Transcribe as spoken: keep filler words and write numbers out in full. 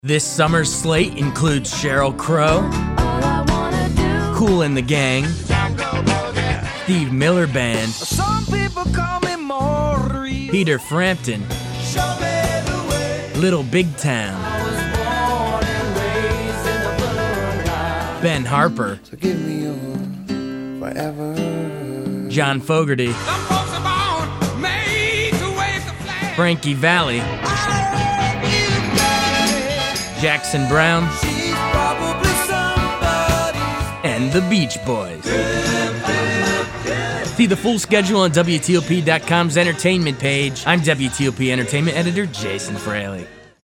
This summer's slate includes Sheryl Crow, Kool and the Gang, Steve Miller Band, Some people call me Maurice. Peter Frampton, Show me the way. Little Big Town, I was born and raised in the Boondocks. Ben Harper, So give me your forever. John Fogerty, Some folks are born made to wave the flag. Frankie Valli, I love you, baby. Jackson Brown, She's probably somebody's. and the Beach Boys. See the full schedule on W T O P dot com's entertainment page. I'm W T O P Entertainment Editor Jason Fraley.